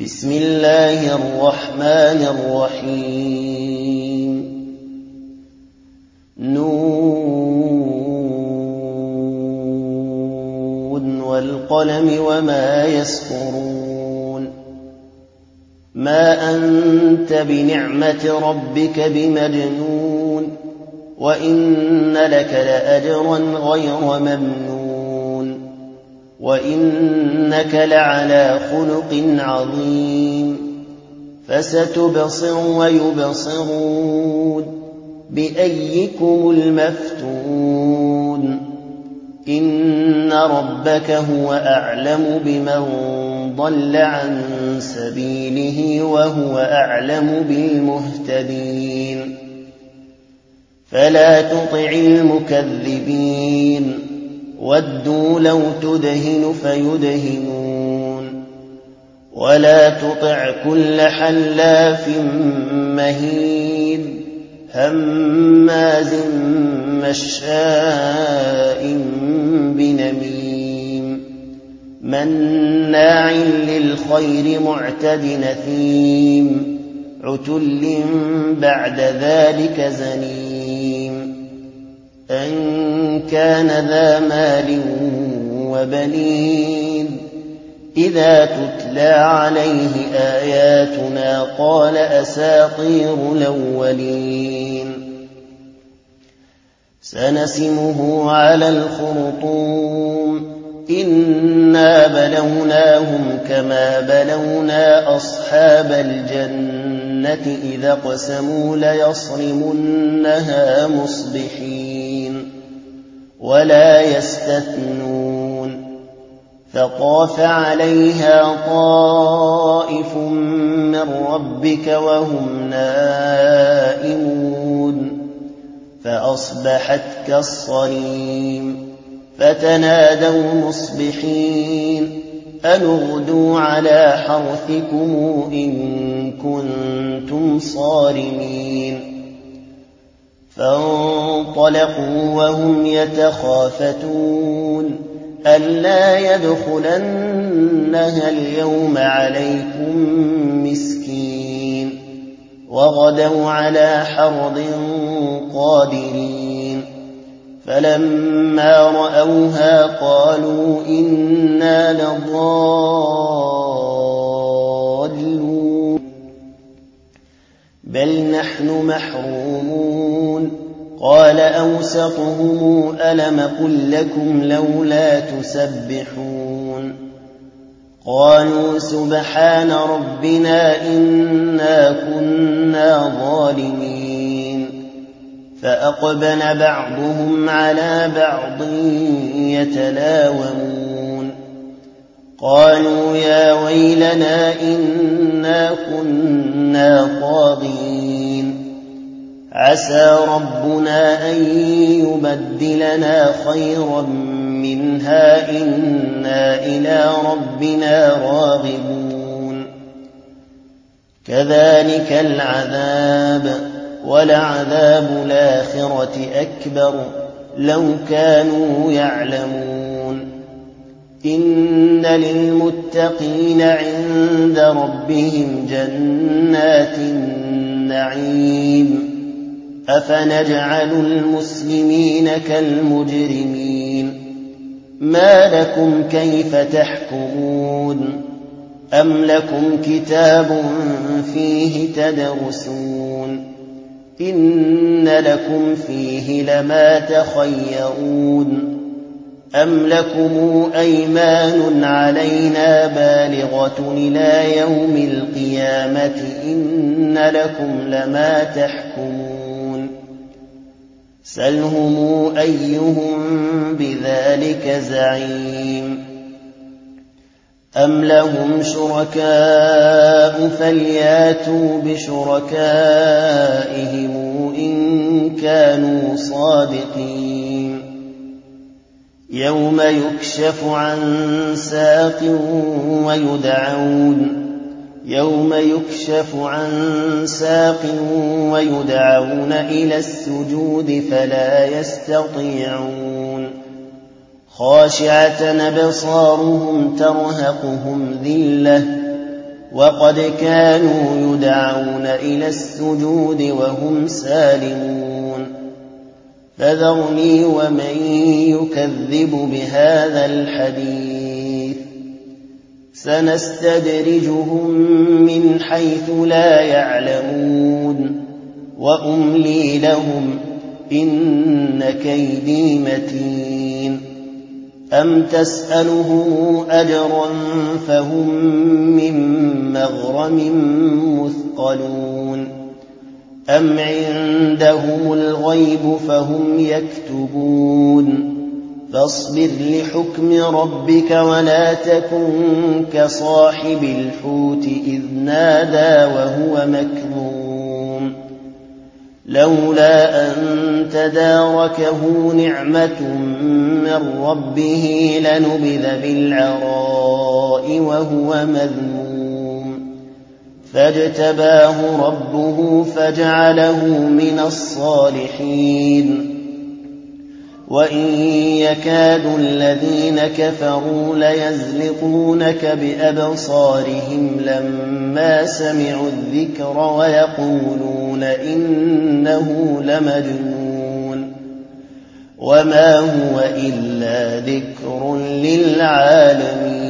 بسم الله الرحمن الرحيم نون والقلم وما يسطرون ما أنت بنعمة ربك بمجنون وإن لك لأجرا غير ممنون وإنك لعلى خلق عظيم فستبصر ويبصرون بأيكم المفتون إن ربك هو أعلم بمن ضل عن سبيله وهو أعلم بالمهتدين فلا تطع المكذبين ودوا لو تدهن فيدهنون ولا تطع كل حلاف مهين هماز مشاء بنميم مناع للخير معتد نثيم عتل بعد ذلك زنيم أن كان ذا مال وبنين إذا تتلى عليه آياتنا قال أساطير الأولين سنسمه على الخرطوم إنا بلوناهم كما بلونا أصحاب الجنة إذا قسموا ليصرمنها مصبحين ولا يستثنون فطاف عليها طائف من ربك وهم نائمون فأصبحت كالصريم فتنادوا مصبحين أن اغدوا على حرثكم إن كنتم صارمين فانطلقوا وهم يتخافتون ألا يدخلنها اليوم عليكم مسكين وغدوا على حرد قادرين فلما رأوها قالوا إنا لضالون بل نحن محرومون قال أوسطهم ألم قل لكم لولا تسبحون قالوا سبحان ربنا إنا كنا ظالمين فأقبل بعضهم على بعض يتلاومون قالوا يا ويلنا إنا كنا طاغين عسى ربنا أن يبدلنا خيرا منها إنا إلى ربنا راغبون كذلك العذاب ولعذاب الآخرة أكبر لو كانوا يعلمون إن للمتقين عند ربهم جنات النعيم أفنجعل المسلمين كالمجرمين ما لكم كيف تحكمون أم لكم كتاب فيه تدرسون إن لكم فيه لما تخيرون أم لكم أيمان علينا بالغة إلى يوم القيامة إن لكم لما تحكمون سلهم أيهم بذلك زعيم أم لهم شركاء فلياتوا بشركائهم إن كانوا صادقين يوم يكشف عن ساق ويدعون إلى السجود فلا يستطيعون خاشعة أبصارهم ترهقهم ذلة وقد كانوا يدعون إلى السجود وهم سالمون فذرني ومن يكذب بهذا الحديث سنستدرجهم من حيث لا يعلمون وأملي لهم إن كيدي متين أم تسألهم أجرا فهم من مغرم مثقلون أم عندهم الغيب فهم يكتبون فاصبر لحكم ربك ولا تكن كصاحب الحوت إذ نادى وهو مكظوم لولا أن تداركه نعمة من ربه لنبذ بالعراء وهو مذموم فاجتباه ربه فجعله من الصالحين وإن يكاد الذين كفروا ليزلقونك بأبصارهم لما سمعوا الذكر ويقولون إنه لمجنون وما هو إلا ذكر للعالمين